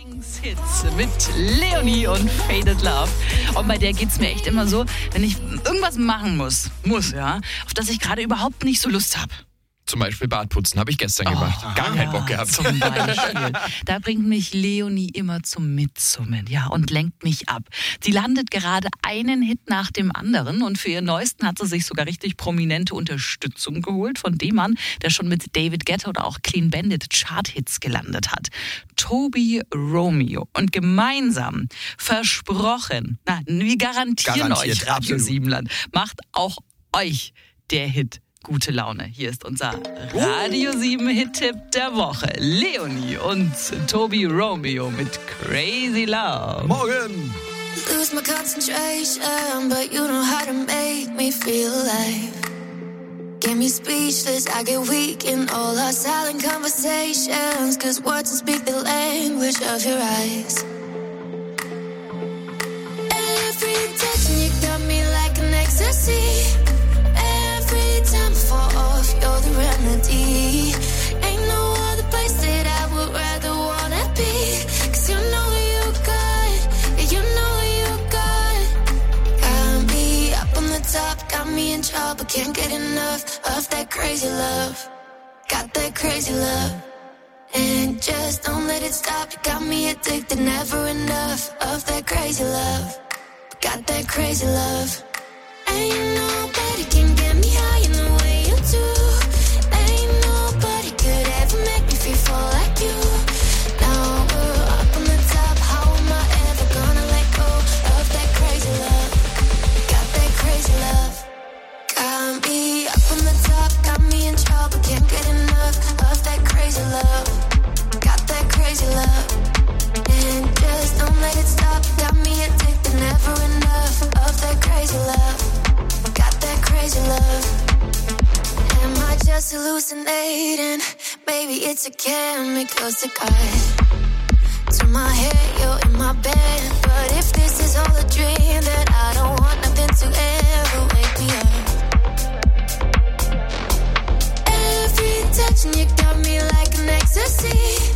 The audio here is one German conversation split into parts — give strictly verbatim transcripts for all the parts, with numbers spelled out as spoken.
Lieblingshits mit Leonie und Faded Love. Und bei der geht's mir echt immer so, wenn ich irgendwas machen muss, muss, ja, auf das ich gerade überhaupt nicht so Lust habe. Zum Beispiel Bartputzen, habe ich gestern Oh, gemacht. Gar keinen ja, Bock gehabt. Zum Beispiel. Da bringt mich Leonie immer zum Mitsummen, ja, und lenkt mich ab. Sie landet gerade einen Hit nach dem anderen und für ihren neuesten hat sie sich sogar richtig prominente Unterstützung geholt von dem Mann, der schon mit David Guetta oder auch Clean Bandit Chart-Hits gelandet hat. Toby Romeo. Und gemeinsam, versprochen, na, wir garantieren Garantiert, euch, Radio absolut. Siebenland, macht auch euch der Hit gute Laune. Hier ist unser Radio sieben Hit-Tipp der Woche. Leonie und Toby Romeo mit Crazy Love. Morgen! Lose my concentration, but you know how to make me feel alive. Get me speechless, I get weak in all our silent conversations, cause words don't speak the language of your eyes. Every touch and you got me like an ecstasy. Every time I fall off, you're the remedy. Ain't no other place that I would rather wanna be, cause you know you got, yeah, you know you got. Got me up on the top, got me in trouble, can't get enough of that crazy love. Got that crazy love, and just don't let it stop. You got me addicted, never enough of that crazy love. Got that crazy love. Ain't nobody can get me high in the way you do. Ain't nobody could ever make me feel full like you. Now we're up on the top, how am I ever gonna let go of that crazy love? Got that crazy love. Got me up on the top, got me in trouble, can't get enough of that crazy love. Got that crazy love, and just don't let it stop. Got me addicted, never enough of that crazy love. Crazy love. Am I just hallucinating? Maybe it's a chemical cigarette to my head, you're in my bed. But if this is all a dream, then I don't want nothing to ever wake me up. Every touch and you got me like an ecstasy.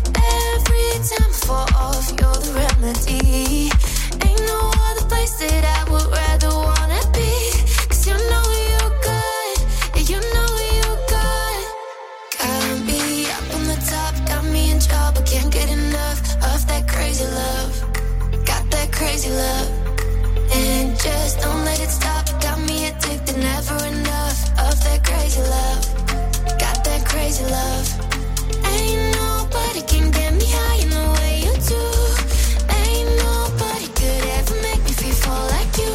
Every time I fall off, you're the remedy. Ain't no other place that I would rather wanna be. You know you got, yeah, you know you got. Got me up on the top, got me in trouble, can't get enough of that crazy love. Got that crazy love, and just don't let it stop. Got me addicted, never enough of that crazy love. Got that crazy love. Ain't nobody can get me high in the way you do. Ain't nobody could ever make me feel full like you.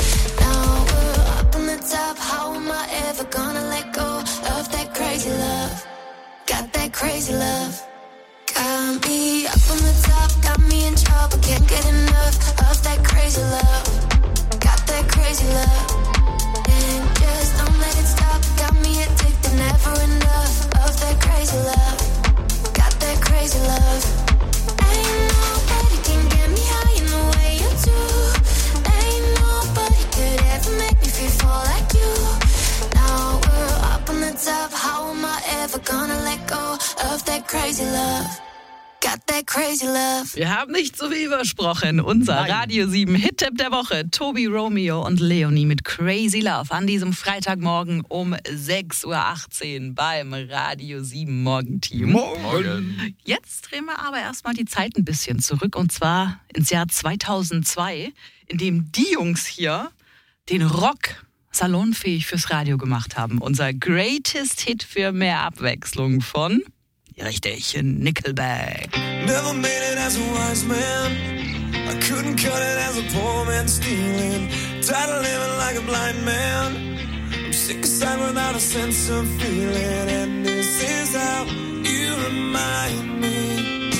Now we're up on the top, how am I ever gonna let go of that crazy love? Got that crazy love. Got me up on the top, got me in trouble, can't get enough of that crazy love. Got that crazy love, and just don't let it stop. Got me addicted, never enough of that crazy love. Got that crazy love. Ain't nobody can get me high in the way you do. Ain't nobody could ever make me feel full like you. Now we're up on the top, how am I ever gonna let go of that crazy love? Got that crazy love. Wir haben nicht so viel versprochen. Unser Nein. Radio sieben Hit-Tipp der Woche. Toby Romeo und Leonie mit Crazy Love an diesem Freitagmorgen um sechs Uhr achtzehn beim Radio sieben Morgenteam. Morgen! Jetzt drehen wir aber erstmal die Zeit ein bisschen zurück und zwar ins Jahr zweitausendzwei, in dem die Jungs hier den Rock salonfähig fürs Radio gemacht haben. Unser Greatest Hit für mehr Abwechslung von, richtig, Nickelback. Never made it as a wise man. I couldn't cut it as a poor man stealing. Tired of living like a blind man. I'm sick aside without a sense of feeling. And this is how you remind me.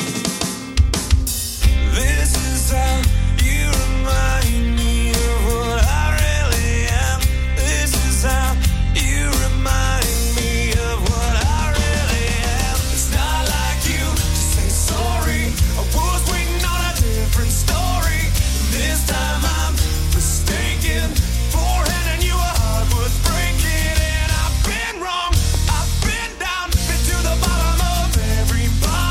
This is how you remind me of what I really am. This is how you remind me of what I really am. It's not like you to say sorry. I was waiting on a different story. This time I'm mistaken for handing you a heart worth breaking. And I've been wrong, I've been down, been to the bottom of every bottle.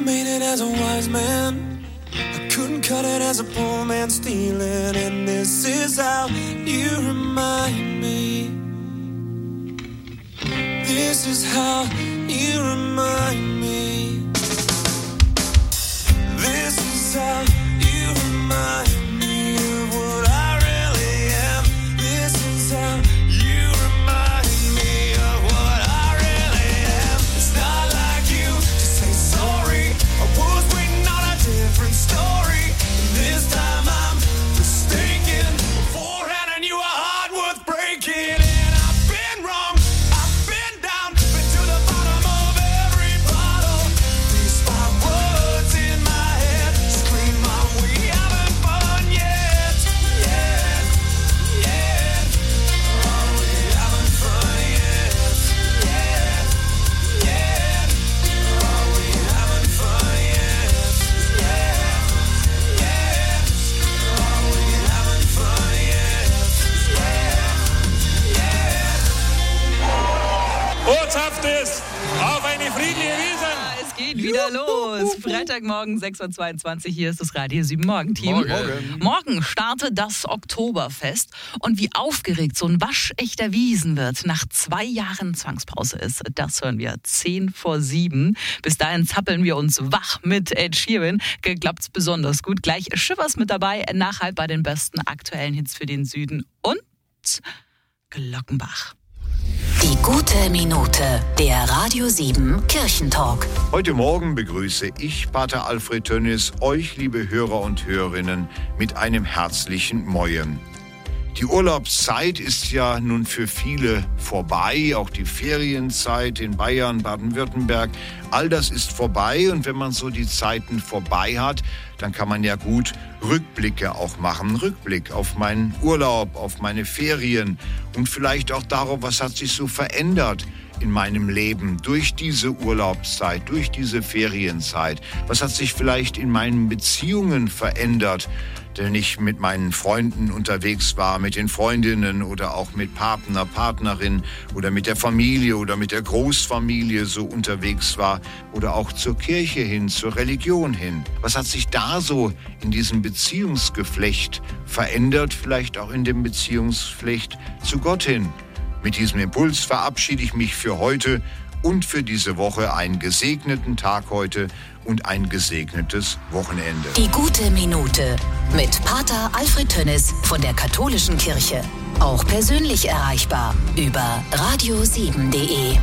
made it as a wise man. I couldn't cut it as a poor man stealing. And this is how you remind me. This is how you remind me. This is how you remind me of what I really am. This is how you remind me of what I really am. It's not like you to say sorry. I was waiting on a different story. And this time I'm mistaken. Beforehand I knew a heart worth breaking. And I've been wrong. I've been down. Been to the bottom of every bottle. These five words in my head scream out, we haven't fun yet. Yet. Yet. Oh, we haven't fun yet. Yet. Yet. Oh, we haven't fun yet. Yet. Yet. Oh, we haven't fun yet. Yet. Yet. Botschaft auf eine friedliche Wiese. Es geht wieder los. Freitagmorgen, sechs Uhr zweiundzwanzig. Hier ist das Radio sieben Morgen-Team. Morgen. Morgen startet das Oktoberfest. Und wie aufgeregt so ein waschechter Wiesenwirt nach zwei Jahren Zwangspause ist, das hören wir zehn vor sieben. Bis dahin zappeln wir uns wach mit Ed Sheeran. Klappt's besonders gut. Gleich Shivers mit dabei, nachhalt bei den besten aktuellen Hits für den Süden und Glockenbach. Die gute Minute, der Radio sieben Kirchentalk. Heute Morgen begrüße ich, Pater Alfred Tönnis, euch, liebe Hörer und Hörerinnen, mit einem herzlichen Moin. Die Urlaubszeit ist ja nun für viele vorbei, auch die Ferienzeit in Bayern, Baden-Württemberg, all das ist vorbei und wenn man so die Zeiten vorbei hat, dann kann man ja gut Rückblicke auch machen, Rückblick auf meinen Urlaub, auf meine Ferien und vielleicht auch darauf, was hat sich so verändert in meinem Leben durch diese Urlaubszeit, durch diese Ferienzeit, was hat sich vielleicht in meinen Beziehungen verändert, wenn ich mit meinen Freunden unterwegs war, mit den Freundinnen oder auch mit Partner, Partnerin oder mit der Familie oder mit der Großfamilie so unterwegs war oder auch zur Kirche hin, zur Religion hin. Was hat sich da so in diesem Beziehungsgeflecht verändert, vielleicht auch in dem Beziehungsgeflecht zu Gott hin? Mit diesem Impuls verabschiede ich mich für heute und für diese Woche. Einen gesegneten Tag heute und ein gesegnetes Wochenende. Die gute Minute mit Pater Alfred Tönnis von der Katholischen Kirche. Auch persönlich erreichbar über radio sieben punkt de.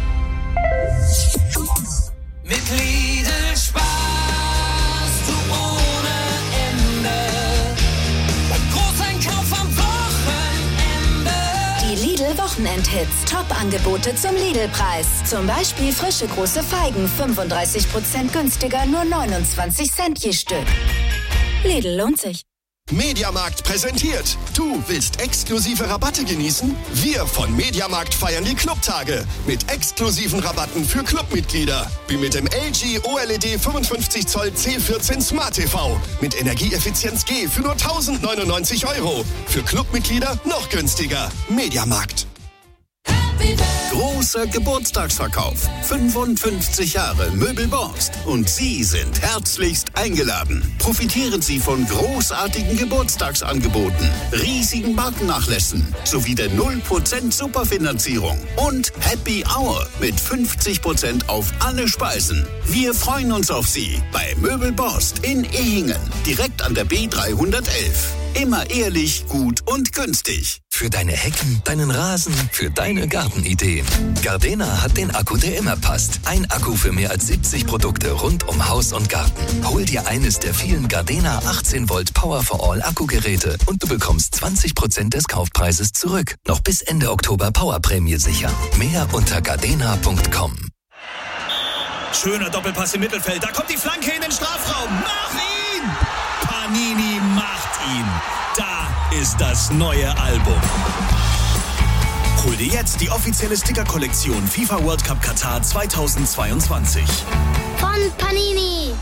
Mit Lidl sparst du ohne Ende. Großeinkauf am Wochenende. Die Lidl-Wochenendhits. Top-Angebote zum Lidl-Preis. Zum Beispiel frische große Feigen, fünfunddreißig Prozent günstiger, nur neunundzwanzig Cent je Stück. Lidl lohnt sich. Mediamarkt präsentiert. Du willst exklusive Rabatte genießen? Wir von Mediamarkt feiern die Clubtage mit exklusiven Rabatten für Clubmitglieder. Wie mit dem L G O L E D fünfundfünfzig Zoll C vierzehn Smart T V mit Energieeffizienz G für nur tausendneunundneunzig Euro. Für Clubmitglieder noch günstiger. Mediamarkt. Großer Geburtstagsverkauf. fünfundfünfzig Jahre Möbel Borst. Und Sie sind herzlichst eingeladen. Profitieren Sie von großartigen Geburtstagsangeboten, riesigen Markennachlässen sowie der null Prozent Superfinanzierung und Happy Hour mit fünfzig Prozent auf alle Speisen. Wir freuen uns auf Sie bei Möbel Borst in Ehingen, direkt an der B dreihundertelf. Immer ehrlich, gut und günstig. Für deine Hecken, deinen Rasen, für deine Gartenideen. Gardena hat den Akku, der immer passt. Ein Akku für mehr als siebzig Produkte rund um Haus und Garten. Hol dir eines der vielen Gardena achtzehn Volt Power for All Akkugeräte und du bekommst zwanzig Prozent des Kaufpreises zurück. Noch bis Ende Oktober Powerprämie sichern. Mehr unter gardena punkt com. Schöner Doppelpass im Mittelfeld. Da kommt die Flanke in den Strafraum. Mach ihn! Panini macht ihn. Da ist das neue Album. Hol dir jetzt die offizielle Sticker-Kollektion FIFA World Cup Katar zweitausendzweiundzwanzig. Von Panini.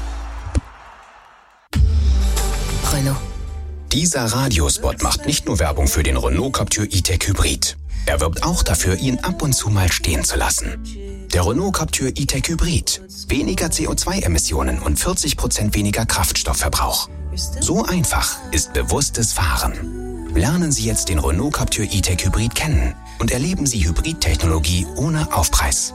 Renault. Dieser Radiospot macht nicht nur Werbung für den Renault Captur E-Tech Hybrid. Er wirbt auch dafür, ihn ab und zu mal stehen zu lassen. Der Renault Captur E-Tech Hybrid. Weniger C O zwei Emissionen und vierzig Prozent weniger Kraftstoffverbrauch. So einfach ist bewusstes Fahren. Lernen Sie jetzt den Renault Captur E-Tech Hybrid kennen und erleben Sie Hybridtechnologie ohne Aufpreis.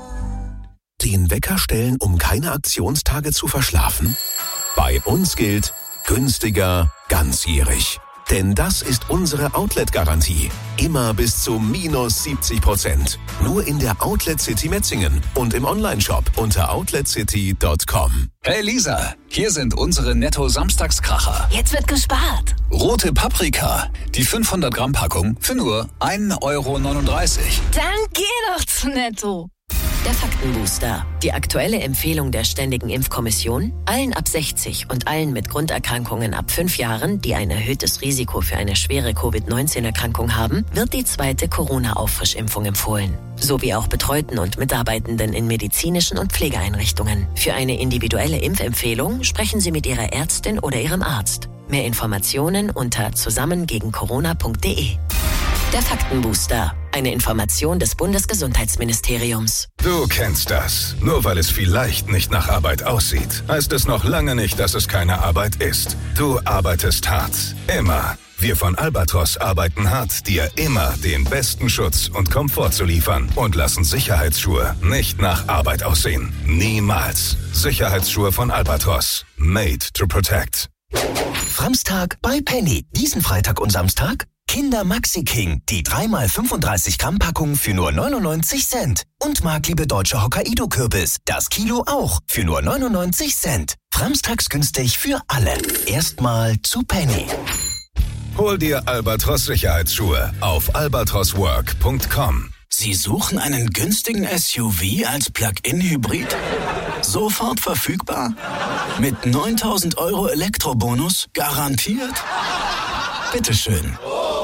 Den Wecker stellen, um keine Aktionstage zu verschlafen? Bei uns gilt günstiger, ganzjährig. Denn das ist unsere Outlet-Garantie. Immer bis zu minus siebzig Prozent. Nur in der Outlet City Metzingen und im Onlineshop unter outlet city punkt com. Hey Lisa, hier sind unsere Netto-Samstagskracher. Jetzt wird gespart. Rote Paprika, die fünfhundert Gramm Packung für nur ein Euro neununddreißig. Dann geh doch zu Netto. Der Faktenbooster. Die aktuelle Empfehlung der Ständigen Impfkommission: Allen ab sechzig und allen mit Grunderkrankungen ab fünf Jahren, die ein erhöhtes Risiko für eine schwere Covid neunzehn Erkrankung haben, wird die zweite Corona-Auffrischimpfung empfohlen. Sowie auch Betreuten und Mitarbeitenden in medizinischen und Pflegeeinrichtungen. Für eine individuelle Impfempfehlung sprechen Sie mit Ihrer Ärztin oder Ihrem Arzt. Mehr Informationen unter zusammen gegen corona punkt de. Der Faktenbooster. Eine Information des Bundesgesundheitsministeriums. Du kennst das. Nur weil es vielleicht nicht nach Arbeit aussieht, heißt es noch lange nicht, dass es keine Arbeit ist. Du arbeitest hart. Immer. Wir von Albatros arbeiten hart, dir immer den besten Schutz und Komfort zu liefern und lassen Sicherheitsschuhe nicht nach Arbeit aussehen. Niemals. Sicherheitsschuhe von Albatros. Made to protect. Framstag bei Penny. Diesen Freitag und Samstag Kinder Maxi King, die drei mal fünfunddreißig Gramm Packung für nur neunundneunzig Cent. Und Markliebe Deutsche Hokkaido-Kürbis, das Kilo auch für nur neunundneunzig Cent. Framstags günstig für alle. Erstmal zu Penny. Hol dir Albatros Sicherheitsschuhe auf albatros work punkt com. Sie suchen einen günstigen S U V als Plug-in-Hybrid? Sofort verfügbar? Mit neuntausend Euro Elektrobonus garantiert? Bitteschön.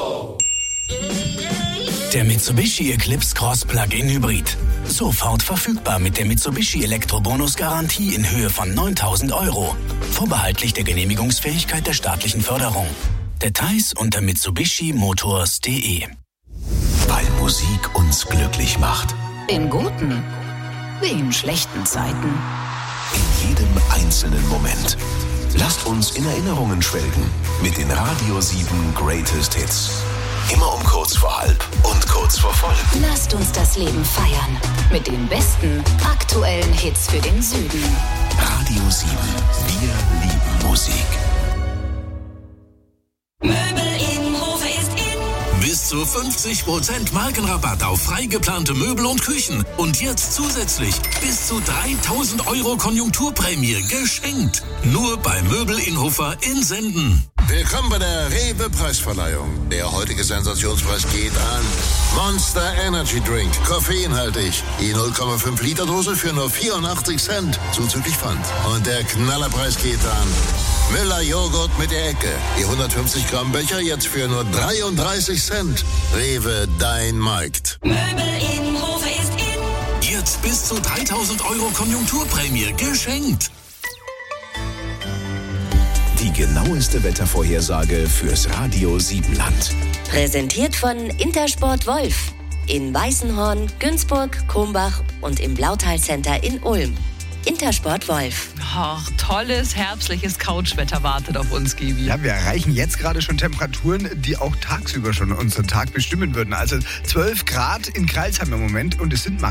Der Mitsubishi Eclipse Cross Plug-in Hybrid. Sofort verfügbar mit der Mitsubishi Elektrobonus Garantie in Höhe von neuntausend Euro. Vorbehaltlich der Genehmigungsfähigkeit der staatlichen Förderung. Details unter mitsubishi motors punkt de. Weil Musik uns glücklich macht. In guten wie in schlechten Zeiten. In jedem einzelnen Moment. Lasst uns in Erinnerungen schwelgen mit den Radio sieben Greatest Hits. Immer um kurz vor halb und kurz vor voll. Lasst uns das Leben feiern mit den besten aktuellen Hits für den Süden. Radio sieben. Wir lieben Musik. Möbel in Hofe ist in. Bis zu fünfzig Prozent Markenrabatt auf frei geplante Möbel und Küchen. Und jetzt zusätzlich bis zu dreitausend Euro Konjunkturprämie geschenkt. Nur bei Möbel in Hofer in Senden. Willkommen bei der Rewe-Preisverleihung. Der heutige Sensationspreis geht an Monster Energy Drink, koffeinhaltig. Die null Komma fünf Liter Dose für nur vierundachtzig Cent, zuzüglich Pfand. Und der Knallerpreis geht an Müller Joghurt mit der Ecke. Die hundertfünfzig Gramm Becher jetzt für nur dreiunddreißig Cent. Rewe, dein Markt. Möbel in Hofe ist in. Jetzt bis zu dreitausend Euro Konjunkturprämie geschenkt. Die genaueste Wettervorhersage fürs Radio sieben Land. Präsentiert von Intersport Wolf. In Weißenhorn, Günzburg, Krumbach und im Blautal Center in Ulm. Intersport Wolf. Ach, tolles, herbstliches Couchwetter wartet auf uns, Gibi. Ja, wir erreichen jetzt gerade schon Temperaturen, die auch tagsüber schon unseren Tag bestimmen würden. Also zwölf Grad in Crailsheim im Moment und es sind maximal